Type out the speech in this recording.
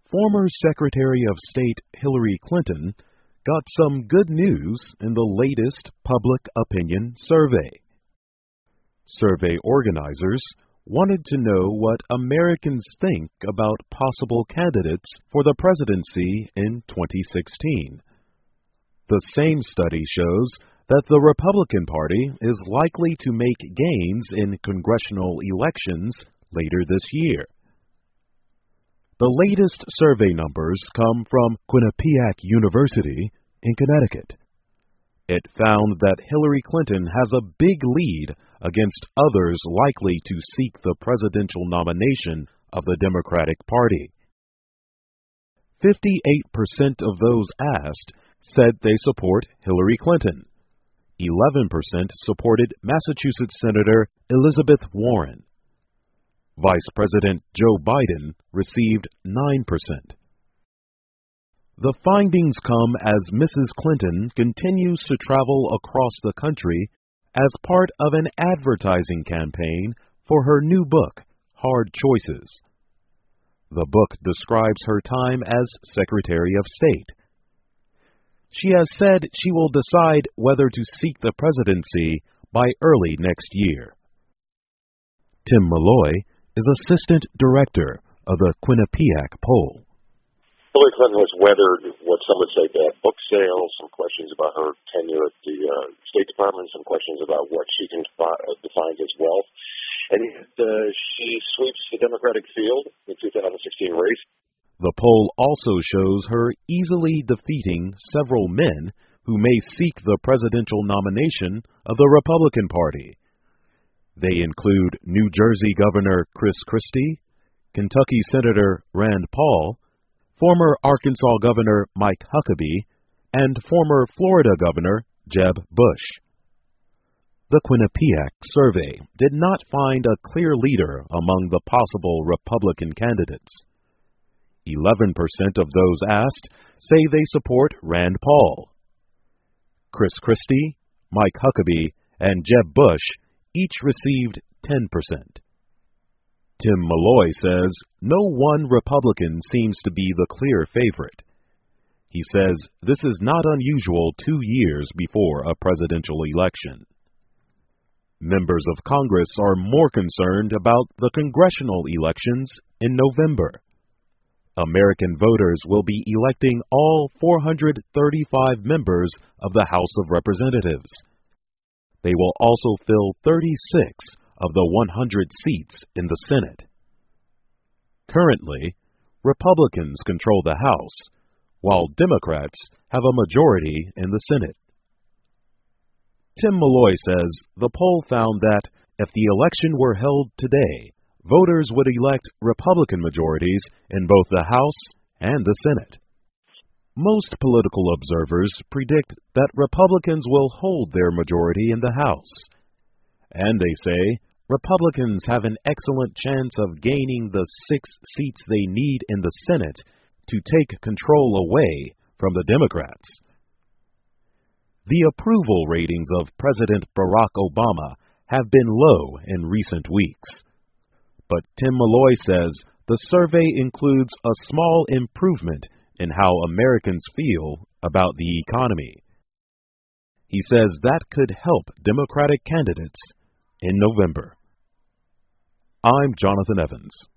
Former Secretary of State Hillary Clinton got some good news in the latest public opinion survey. Survey organizers wanted to know what Americans think about possible candidates for the presidency in 2016. The same study shows that the Republican Party is likely to make gains in congressional elections later this year. The latest survey numbers come from Quinnipiac University in Connecticut. It found that Hillary Clinton has a big lead against others likely to seek the presidential nomination of the Democratic Party. 58% of those asked said they support Hillary Clinton. 11% supported Massachusetts Senator Elizabeth Warren. Vice President Joe Biden received 9%. The findings come as Mrs. Clinton continues to travel across the country as part of an advertising campaign for her new book, Hard Choices. The book describes her time as Secretary of State. She has said she will decide whether to seek the presidency by early next year. Tim Malloy is Assistant Director of the Quinnipiac poll. Hillary Clinton has weathered what some would say bad book sales, some questions about her tenure at the State Department, some questions about what she defines as wealth. And she sweeps the Democratic field in the 2016 race. The poll also shows her easily defeating several men who may seek the presidential nomination of the Republican Party. They include New Jersey Governor Chris Christie, Kentucky Senator Rand Paul, former Arkansas Governor Mike Huckabee, and former Florida Governor Jeb Bush. The Quinnipiac survey did not find a clear leader among the possible Republican candidates. 11% of those asked say they support Rand Paul. Chris Christie, Mike Huckabee, and Jeb Bush each received 10%. Tim Malloy says no one Republican seems to be the clear favorite. He says this is not unusual 2 years before a presidential election. Members of Congress are more concerned about the congressional elections in November. American voters will be electing all 435 members of the House of Representatives. They will also fill 36 of the 100 seats in the Senate. Currently, Republicans control the House, while Democrats have a majority in the Senate. Tim Malloy says the poll found that if the election were held today, voters would elect Republican majorities in both the House and the Senate. Most political observers predict that Republicans will hold their majority in the House. And they say Republicans have an excellent chance of gaining the 6 seats they need in the Senate to take control away from the Democrats. The approval ratings of President Barack Obama have been low in recent weeks. But Tim Malloy says the survey includes a small improvement in how Americans feel about the economy. He says that could help Democratic candidates in November. I'm Jonathan Evans.